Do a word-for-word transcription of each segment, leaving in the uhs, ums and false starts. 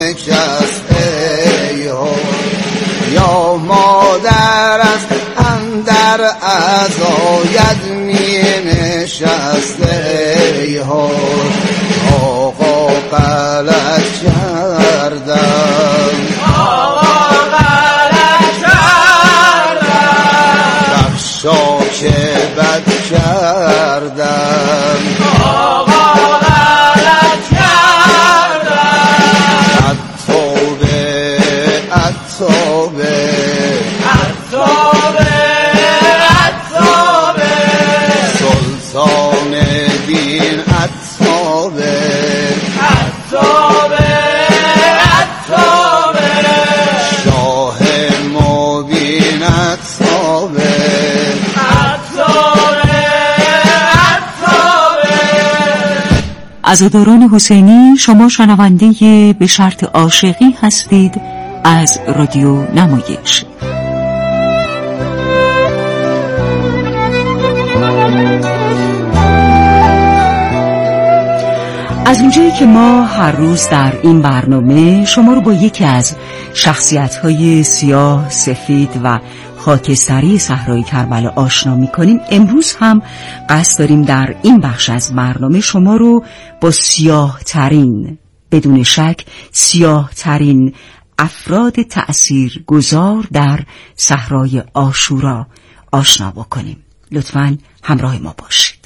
یا مادر از اندر عزایت می نشسته آقا غلط کردم آقا غلط کردم بخشا که بد کردم آقا غلط کردم التوبه التوبه التوبه التوبه سلطان دین التوبه التوبه التوبه شاه مبین التوبه التوبه التوبه. عزاداران حسینی، شما شنونده به شرط عاشقی هستید از رادیو نمایش. از اونجایی که ما هر روز در این برنامه شما رو با یکی از شخصیت‌های سیاه، سفید و خاکستری صحرای کربلا آشنا می‌کنیم، امروز هم قصد داریم در این بخش از برنامه شما رو با سیاه‌ترین، بدون شک سیاه‌ترین افراد تأثیرگذار در صحرای عاشورا آشنا بکنیم. لطفاً همراه ما باشید.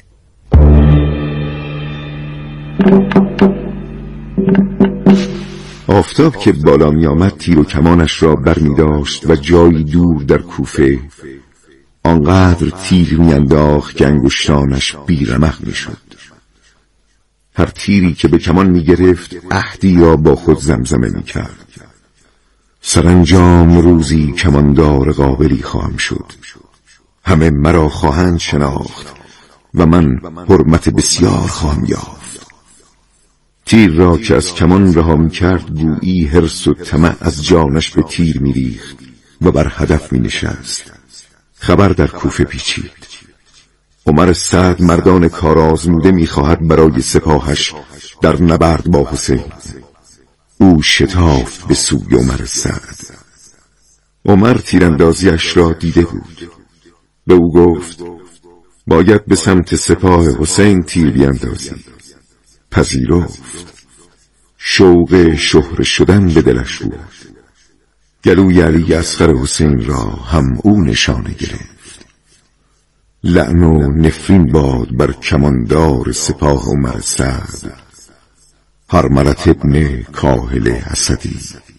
آفتاب که بالا می آمد تیر و کمانش را بر می داشت و جایی دور در کوفه آنقدر تیر می انداخت که انگشتانش بیرمق می شد. هر تیری که به کمان می گرفت عهدی را با خود زمزمه می کرد. سرانجام روزی کماندار قابلی خواهم شد، همه مرا خواهند شناخت و من حرمت بسیار خواهم یافت. تیر را که از کمان رها می کرد گویی حرص و طمع از جانش به تیر می ریخت و بر هدف می نشست. خبر در کوفه پیچید. عمر سعد مردان کارآزموده می خواهد برای سپاهش در نبرد با حسین. او شتافت به سوی عمر سعد. عمر تیراندازیش را دیده بود. به او گفت باید به سمت سپاه حسین تیر بیاندازی. پذیرفت. شوق شهره شدن به دلش بود. گلوی علی اصغر حسین را هم او نشانه گرفت. لعن و نفرین باد بر کماندار سپاه عمر سعد، هرملت ابن کاهل اسدی.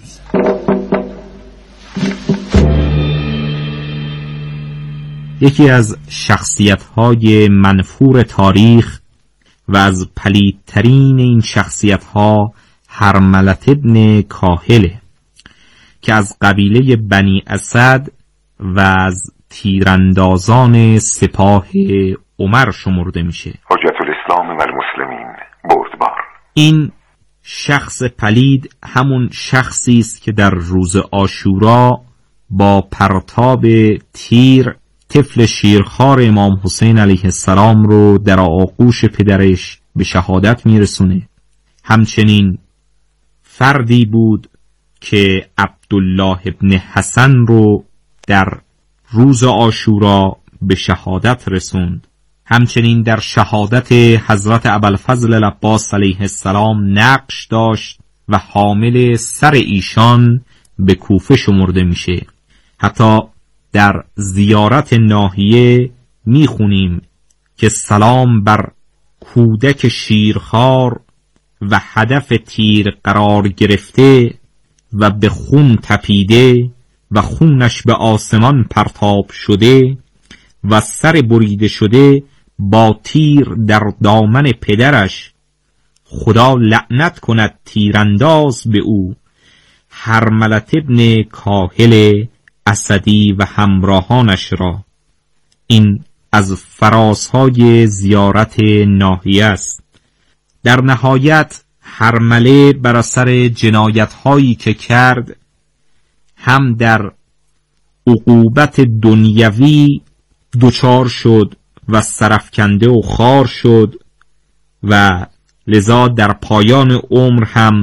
یکی از شخصیت‌های منفور تاریخ و از پلیدترین این شخصیت‌ها هرملت ابن کاهله که از قبیله بنی اسد و از تیراندازان سپاه عمر شمرده میشه. حجت الاسلام و المسلمین بردبار. این شخص پلید همون شخصی است که در روز عاشورا با پرتاب تیر طفل شیرخوار امام حسین علیه السلام رو در آغوش پدرش به شهادت میرسونه. همچنین فردی بود که عبدالله ابن حسن رو در روز عاشورا به شهادت رسوند. همچنین در شهادت حضرت ابوالفضل العباس علیه السلام نقش داشت و حامل سر ایشان به کوفه شمرده میشه. حتی در زیارت ناحیه میخونیم که سلام بر کودک شیرخوار و هدف تیر قرار گرفته و به خون تپیده و خونش به آسمان پرتاب شده و سر بریده شده با تیر در دامن پدرش. خدا لعنت کند تیرانداز به او. هرملت ابن کاهل اسدی و همراهانش را. این از فرازهای زیارت ناحیه است. در نهایت هرمله بر اثر جنایت‌هایی که کرد هم در عقوبت دنیوی دچار شد و سرفکنده و خار شد و لذا در پایان عمر هم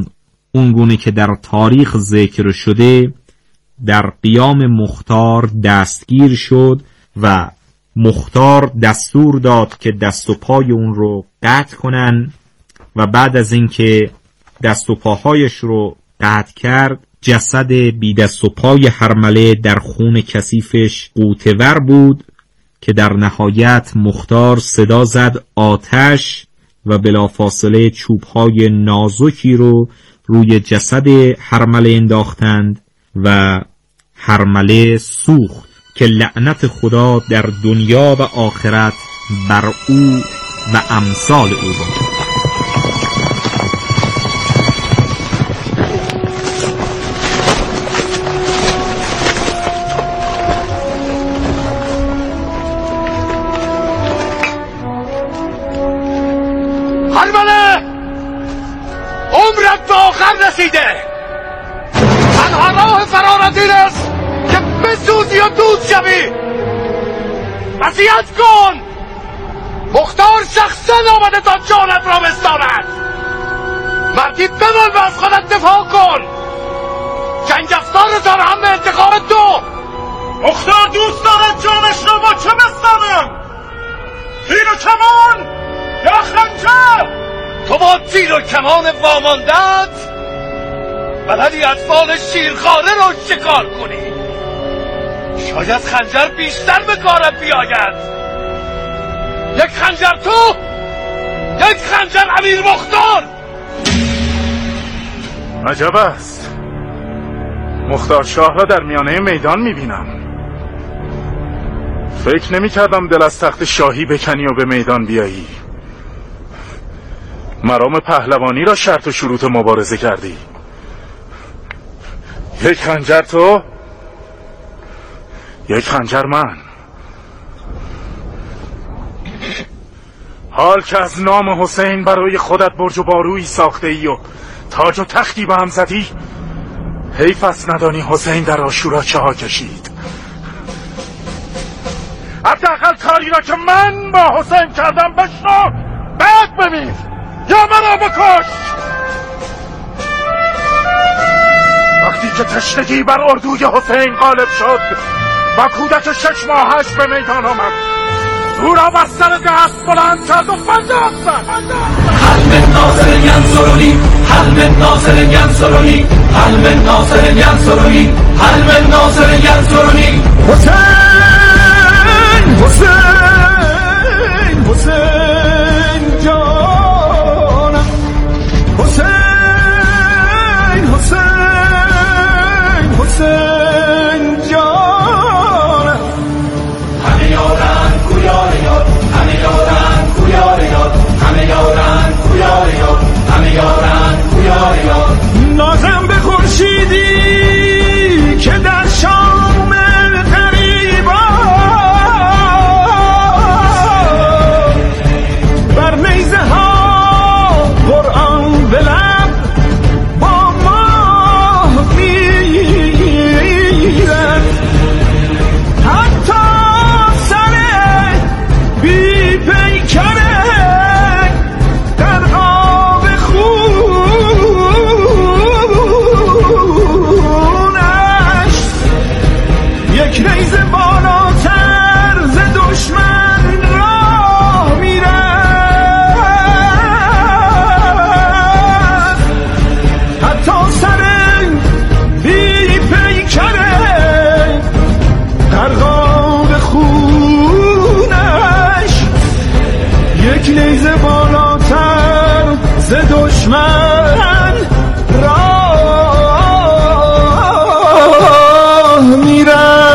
اونگونه که در تاریخ ذکر شده در قیام مختار دستگیر شد و مختار دستور داد که دست و پای اون رو قطع کنن و بعد از اینکه دست و پاهایش رو قطع کرد جسد بی دست و پای هرمله در خون کثیفش غوطه‌ور بود که در نهایت مختار صدا زد آتش و بلافاصله چوب‌های نازکی رو روی جسد هرمله انداختند و هرمله سوخت که لعنت خدا در دنیا و آخرت بر او و امثال او باد. هرمله عمرت به آخر رسیده. تنها راه فرار از این است که بسوزی و دود شوی. وصیت کن. مختار شخصا آمده تا جانت را بستاند. مردی بمان و از خودت دفاع کن. جنگ افزار تان هم به انتقام تو. مختار دوست دارد جانش را با چه بستانم؟ تیر و کمان یا خنجر؟ تو با تیر و کمان واماندت بلدی اطفال شیرخواره رو شکار کنی. شاید خنجر بیشتر به کارت بیاید. یک خنجر تو، یک خنجر امیر مختار. عجب است. مختار شاه را در میانه میدان میبینم. فکر نمی کردم دل از تخت شاهی بکنی و به میدان بیایی. مرام پهلوانی را شرط و شروط مبارزه کردی. یک خنجر تو، یک خنجر من. حال که از نام حسین برای خودت برج و بارویی ساخته ای و تاج و تختی به هم زدی، حیف است ندانی حسین در عاشورا چه ها کشید. حداقل کاری را که من با حسین کردم بشنو، بعد ببین یا مرا بکش. وقتی که تشنگی بر اردوی حسین غالب شد و کودک شش ماهش به میدان آمد، او را بر سر دست بلند کرد و فریاد زد: هل من ناصر ینصرنی، هل من ناصر ینصرنی، هل من ناصر ینصرنی، هل من ناصر ینصرنی. حسین حسین حسین جانم، حسین حسین حسین جانم. همه یاران کویار یاد، همه یاران کویار یاد، همه یاران کویار یاد، همه یاران کویار یاد. نازم به خورشیدی که در شام بر نیزه ها قرآن به لب با ماه میرد. حتی سر بی پیکره در آب خونش یک نیزه بالاتر ز دشمن راه میرد. حتی سر بی پیکره در آب خونش یک نیزه بالاتر ز دشمن راه میرد.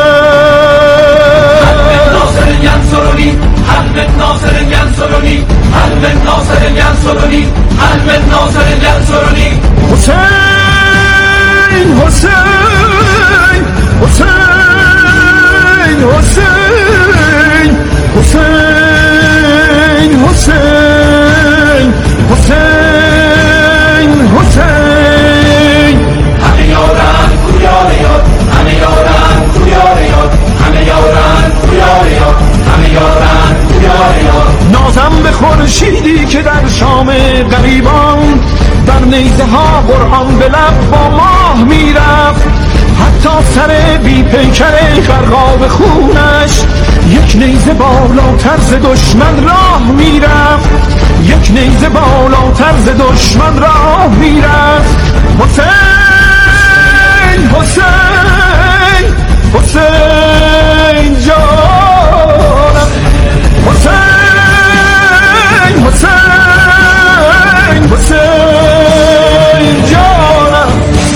هل من ناصر ینصرنی، هل من ناصر ینصرنی، هل من ناصر ینصرنی. حسین حسین حسین حسین حسین حسین حسین حسین. همه یاران کویار یاد، همه یاران کویار یاد، همه یاران کویار یاد، همه یاران کویار یاد. نازم به خورشیدی که در شام غریبان بر نیزه ها قرآن آن به لب با ماه میرفت، حتی سر بی پیکر غرقاب خونش یک نیزه بالاتر ز دشمن راه میرفت، یک نیزه بالاتر ز دشمن راه میرفت. حسین حسین حسین جانم، حسین حسین حسین جانم.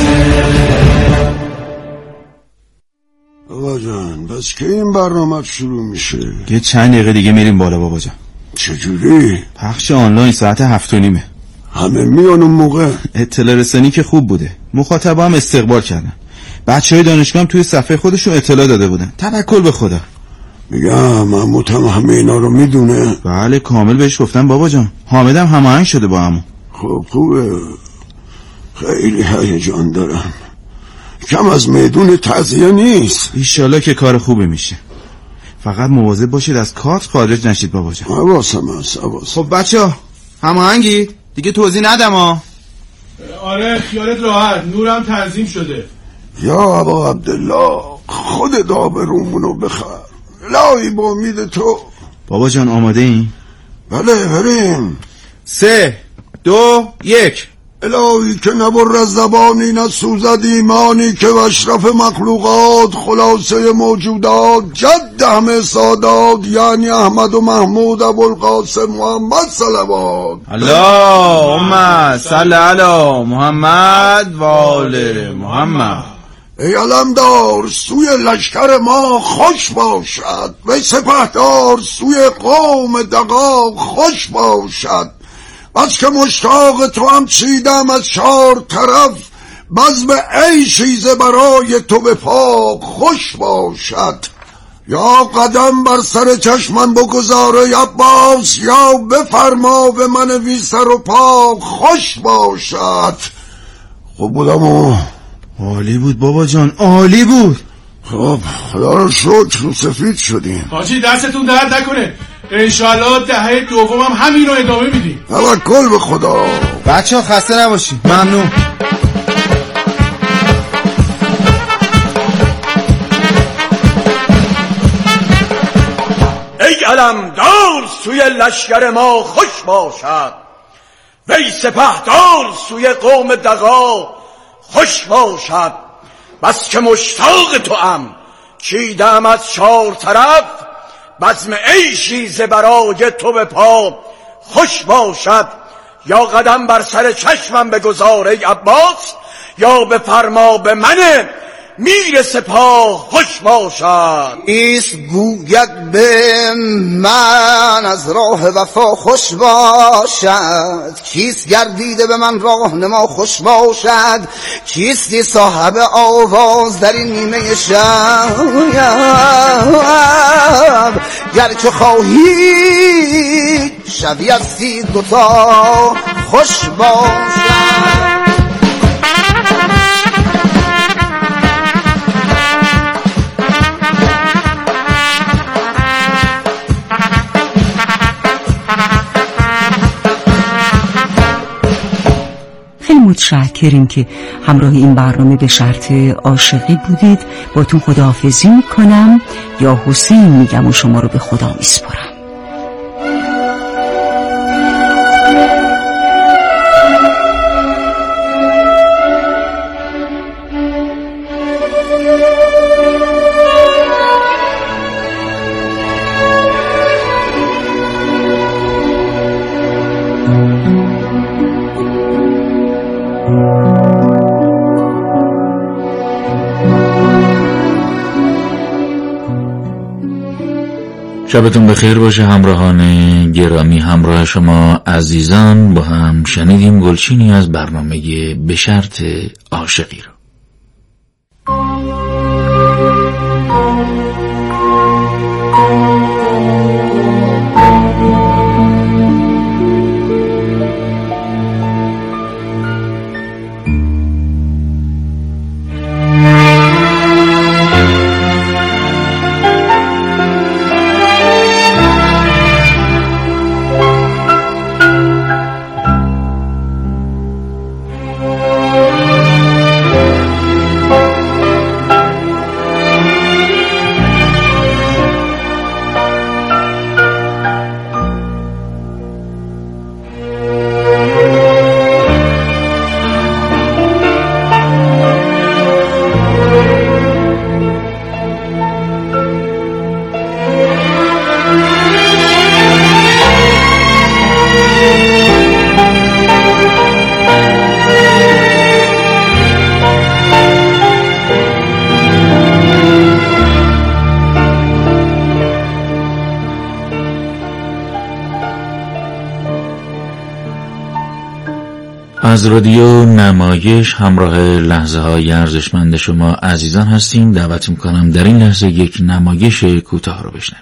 بابا جان بس که این برنامه شروع میشه؟ یه چند دقیقه دیگه میریم بالا بابا جان. چجوری؟ پخش آنلاین ساعت هفت و نیمه. همه میان اون موقع؟ اطلاع رسانی که خوب بوده، مخاطبا هم استقبال کردن، بچه های دانشگاه هم توی صفحه خودشون اطلاع داده بودن. توکل به خدا. میگم محمودم همه اینا رو میدونه؟ بله کامل بهش گفتم بابا جان، حامدم هماهنگ شده با همون. خب خوبه، خیلی هیجان دارم. کم از میدون تعزیه نیست. ایشالله که کار خوبی میشه، فقط مواظب باشید از کارت خارج نشید بابا جان. حواسم هست حواسم. خب بچه هماهنگی دیگه توضیح ندم ها. آره خیالت راحت، نورم تنظیم شده. یا ابا عبدالله خود دابرومونو بخر، لایی با امید تو. بابا جان آماده این؟ بله بریم. سه دو یک. الهی که نبر از زبانی نسوزد ایمانی، که اشرف مخلوقات خلاصه موجودات جد همه سادات، یعنی احمد و محمود ابوالقاسم محمد صلوات. اللهم صل علی محمد و آل محمد. ای علمدار سوی لشکر ما خوش باشد، و سپهدار سوی قوم دغا خوش باشد. بس که مشتاق تو هم چیدم از چار طرف، بزم عیشی ز برای تو به پا خوش باشد. یا قدم بر سر چشمم بگذاره عباس، یا بفرما به من وی سر و پا خوش باشد. خوب بودم و عالی بود بابا جان، عالی بود. خب خدا رو شکر رو سفید شدیم. حاجی دستتون درد نکنه، انشالله دهه دوم هم همین رو ادامه میدیم. توکل به خدا. بچه ها خسته نباشید، ممنون. ای علمدار سوی لشکر ما خوش باشد، وی سپهدار سوی قوم دغا خوش باشد. بس که مشتاق تو ام چیدم از چار طرف، بزم عیشی ز برای تو به پا خوش باشد. یا قدم بر سر چشمم بگذار ای عباس، یا به فرما به من میر سپاه خوش باشد. ایست گوید به من از راه وفا خوش باشد، کیست گردیده به من راهنما خوش باشد، کیستی صاحب آواز در این نیمه شب، گرچه خواهی شبی از سی دوتا خوش باشد. خیلی متشکریم که همراه این برنامه به شرط عاشقی بودید. باتون خداحافظی میکنم، یا حسین میگم و شما رو به خدا میسپارم. شبتون بخیر باشه همراهان گرامی. همراه شما عزیزان با هم شنیدیم گلچینی از برنامه به شرط عاشقی رو. از رادیو نمایش همراه لحظه های ارزشمند شما عزیزان هستیم. دعوت میکنم در این لحظه یک نمایش کوتاه رو بشنوید.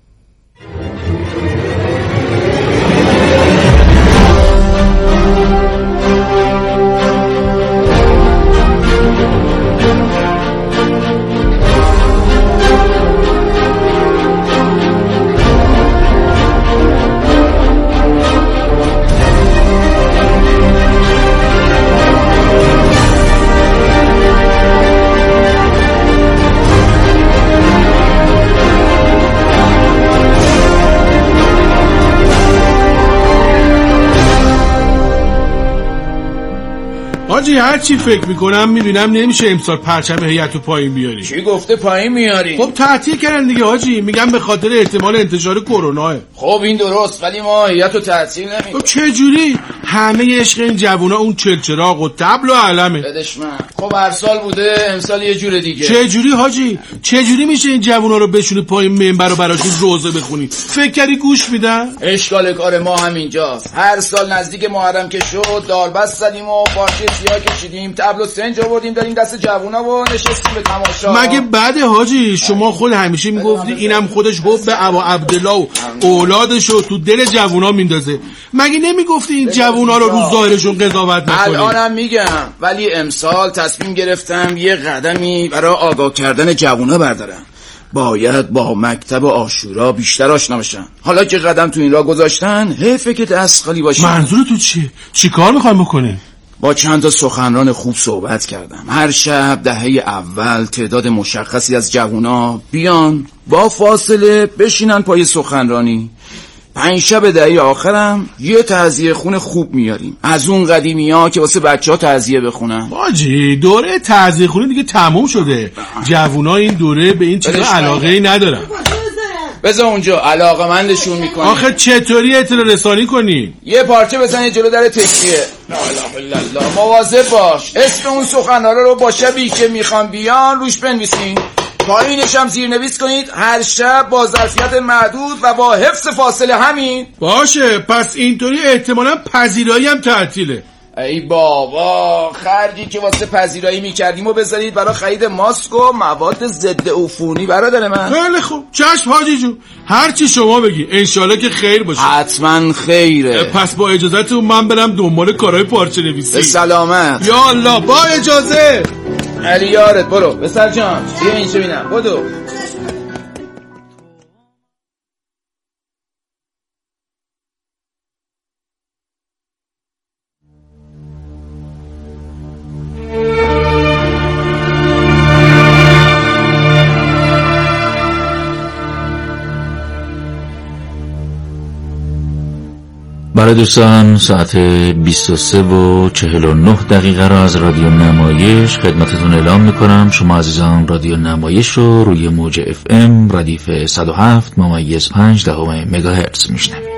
حاجی هر چی فکر میکنم میبینم نمیشه امسال پرچم هیئتو پایین بیاری. چی گفته پایین میاری؟ خب تعطیل کردن دیگه حاجی، میگم به خاطر احتمال انتشار کرونا. خب این درست، ولی ما هیئتو تعطیل نمیکنیم. خب چه جوری؟ همه عشق این جوونا اون چلچراغ و طبل و علمه. بدش من. خب هر سال بوده، امسال یه جور دیگه. چه جوری حاجی؟ چه جوری میشه این جوونا رو بشونی پایین منبر رو براشون روزه بخونی؟ فکر کردی گوش میدن؟ اشکال کار ما همینجاست. هر سال نزدیک محرم که شد داربست زدیم و پارچه سیاه کشیدیم، طبل و سنج آوردیم داریم دست جوونا و نشستیم به تماشا. مگه بعد حاجی شما خود همیشه میگفتی اینم خودش حب ابا عبدالله و اولادشو تو دل جوونا میندازه. مگه نمیگفتی این جوونا رو رو ظاهرشون قضاوت نکنی؟ الانم میگم، ولی امسال تصمیم گرفتم یه قدمی برای آگاه کردن جوونا بردارم. باید با مکتب عاشورا بیشتر آشنا بشن. حالا که قدم تو این راه گذاشتن حیفه که دست خالی باشه. منظور تو چیه؟ چی کار میخوایم بکنه؟ با چند تا سخنران خوب صحبت کردم. هر شب دهه اول تعداد مشخصی از جوونا بیان با فاصله بشینن پای سخنرانی. پنج شب دهه آخرم یه تعزیه خون خوب میاریم از اون قدیمی ها که واسه بچه ها تعزیه بخونن. باجی دوره تعزیه خونی دیگه تموم شده. جوونا این دوره به این چیزا علاقه ای ندارن. بذار اونجا علاقه مندشون میکنی. آخه چطوری اطلاع رسانی کنی؟ یه پارچه بزنی جلو در تکیه. لا اله الا الله. مواظب باش اسم اون سخنران رو با شبی که میخوان بیان روش بنویسین. پایینش هم زیرنویس کنید هر شب با ظرفیت محدود و با حفظ فاصله. همین باشه. پس اینطوری احتمالاً پذیرایی هم تعطیله. ای بابا خرجی که واسه پذیرایی میکردیم و بذارید برای خرید ماسک و مواد ضد عفونی برادر من. خیلی خوب چشم حاجی جون، هر چی شما بگی انشالله که خیر باشه. حتما خیره. پس با اجازهتون من برم دنبال کارهای پارچه نویسی. به سلامت. یا الله با اجازه. علی یارت. برو بسر جان بیا اینجا ببینم. بدو. برای دوستان ساعت بیست و سه و چهل و نه دقیقه را از رادیو نمایش خدمتتون اعلام میکنم. شما عزیزان رادیو نمایش رو روی موج اف ام ردیف صد و هفت ممیز پنج دهم مگاهرتز میشنوید.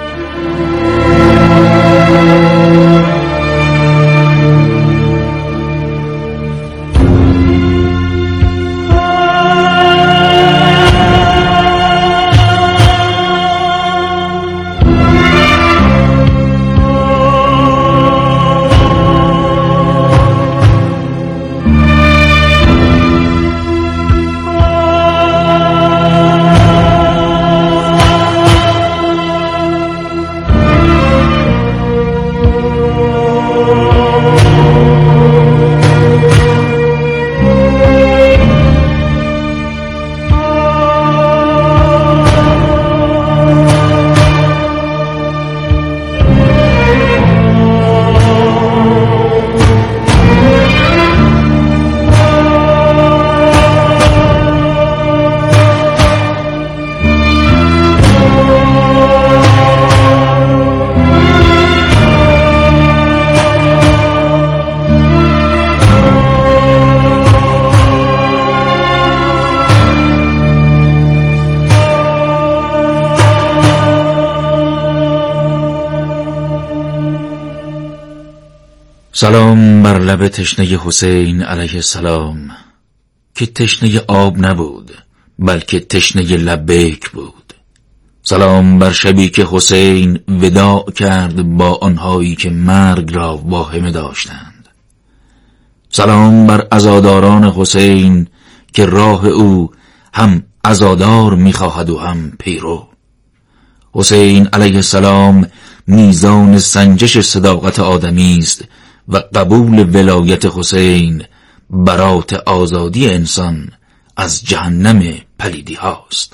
سلام بر لب تشنه حسین علیه السلام که تشنه آب نبود بلکه تشنه لبیک بود. سلام بر شبی که حسین وداع کرد با آنهایی که مرگ را واهمه داشتند. سلام بر عزاداران حسین که راه او هم عزادار می‌خواهد و هم پیرو. حسین علیه السلام میزان سنجش صداقت آدمی است و قبول ولایت حسین برات آزادی انسان از جهنم پلیدی هاست.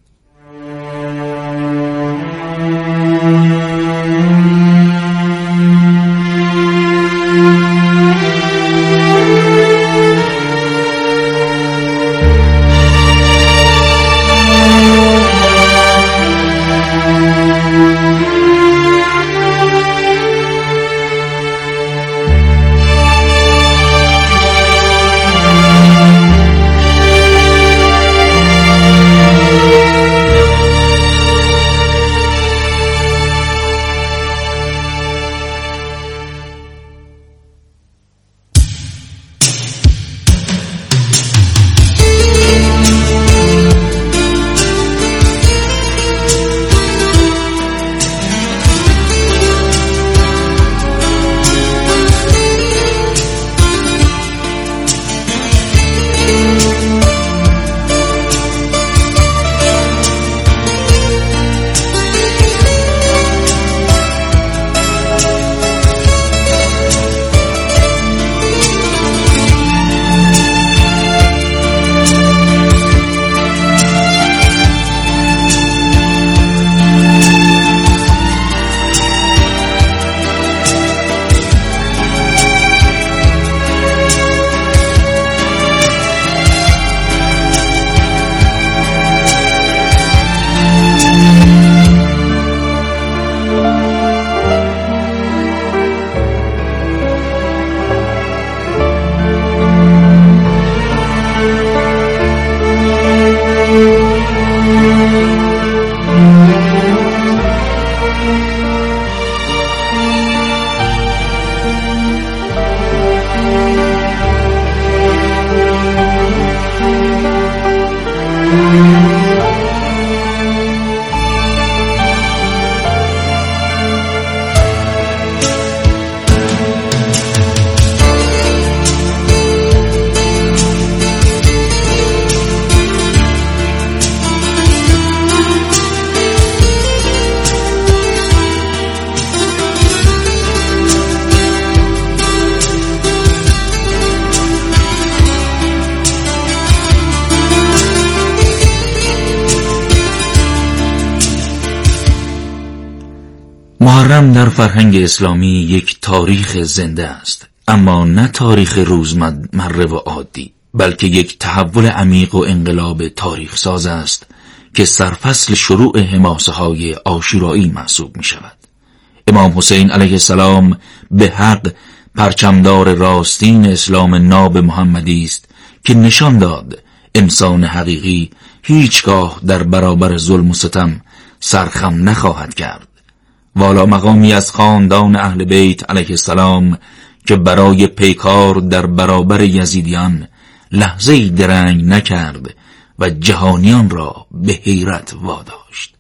محرم در فرهنگ اسلامی یک تاریخ زنده است، اما نه تاریخ روزمره و عادی، بلکه یک تحول عمیق و انقلاب تاریخ ساز است که سرفصل شروع حماسه های عاشورایی محسوب می شود. امام حسین علیه السلام به حق پرچمدار راستین اسلام ناب محمدی است که نشان داد انسان حقیقی هیچگاه در برابر ظلم و ستم سرخم نخواهد کرد. والا مقامی از خاندان اهل بیت علیه السلام که برای پیکار در برابر یزیدیان لحظه‌ای درنگ نکرد و جهانیان را به حیرت واداشت.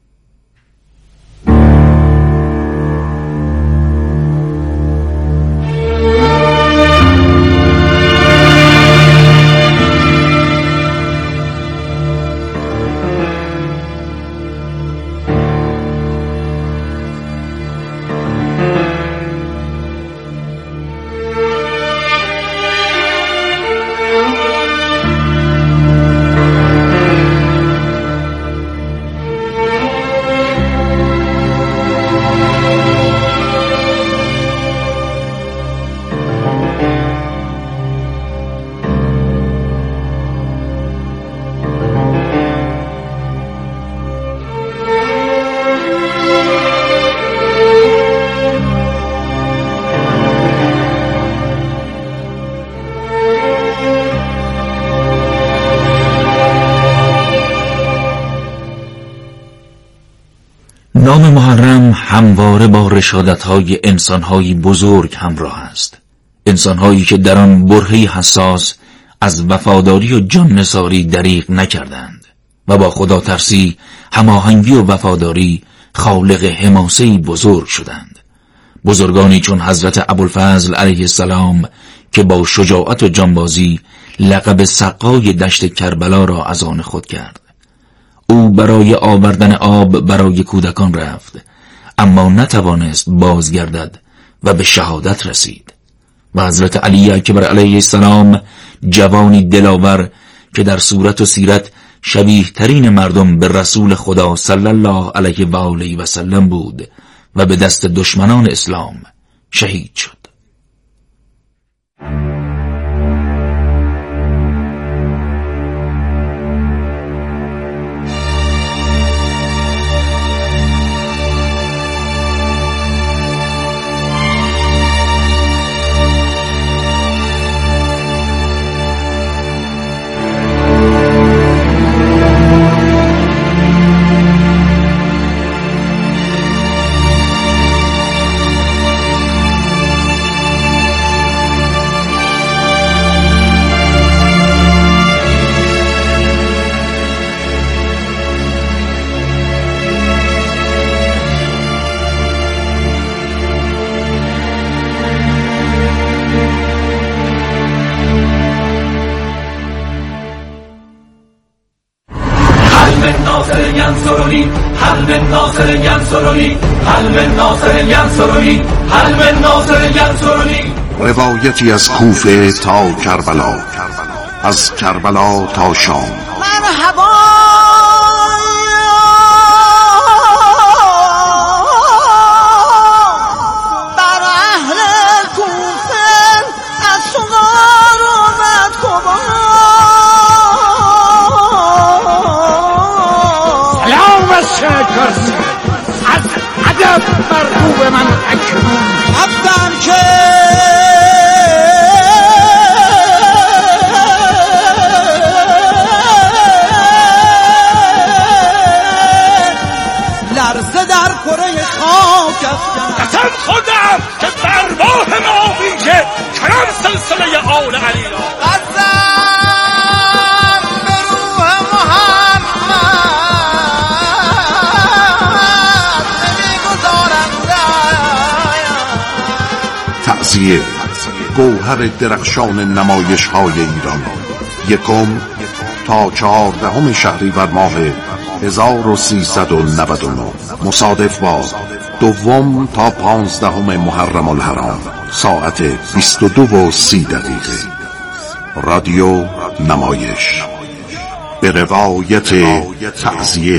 نام محرم همواره با رشادت‌های انسان‌های بزرگ همراه است، انسان‌هایی که در آن برهه‌ای حساس از وفاداری و جان نثاری دریغ نکردند. و با خدا ترسی، هماهنگی و وفاداری خالق حماسه‌ای بزرگ شدند. بزرگانی چون حضرت ابوالفضل علیه السلام که با شجاعت و جانبازی لقب سقای دشت کربلا را از آن خود کرد. او برای آوردن آب برای کودکان رفت، اما نتوانست بازگردد و به شهادت رسید. و حضرت علی اکبر علیه السلام، جوانی دلاور که در صورت و سیرت شبیه ترین مردم به رسول خدا صلی الله علیه و آله و سلم بود و به دست دشمنان اسلام شهید شد. ینصرنی هل من ناصر ینصرنی هل من ناصر ینصرنی هل من ناصر ینصرنی. روایتی از کوفه تا کربلا، از کربلا تا شام. مرحبا بر اهل کوفه از شغار و ردکبار. سلام از شکرسی از ادب مرغوب من اکنون رفتم که لرزه در کره خاک افکن. قسم خودم که برباه ماوی که کنم سلسله آل علی را. تعزیه گوهر درخشان نمایش های ایران، یکم تا چهاردهم شهریور ماه هزار و سیصد و نود و نه مصادف با دوم تا پانزدهم محرم الحرام ساعت بیست و دو و سی دقیقه. رادیو نمایش به روایت تعزیه.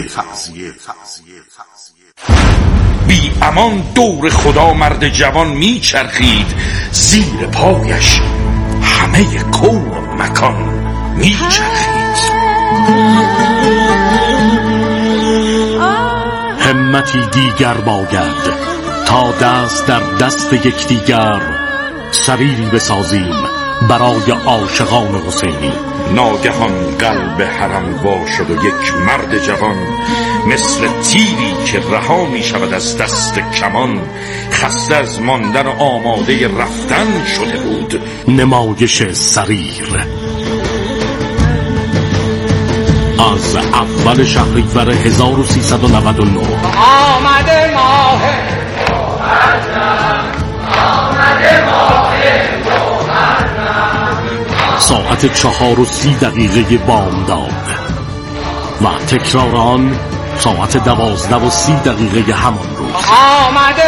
بی امان دور خدا مرد جوان میچرخید، زیر پایش همه کون و مکان میچرخید. همتی دیگر باید تا دست در دست یکدیگر سریری بسازیم برای عاشقان حسینی. ناگهان قلب حرم وا شد و یک مرد جوان مثل تیری که رها می شود از دست کمان، خسته از ماندن و آماده رفتن شده بود. نمایش سریر از اول شهریور هزار و سیصد و نود و نه. آمده ماه محرم، آمده ماه محرم. ساعت چهار و سی دقیقه بامداد و تکرار آن ساعت دوازده و سی دقیقه همان روز. آمده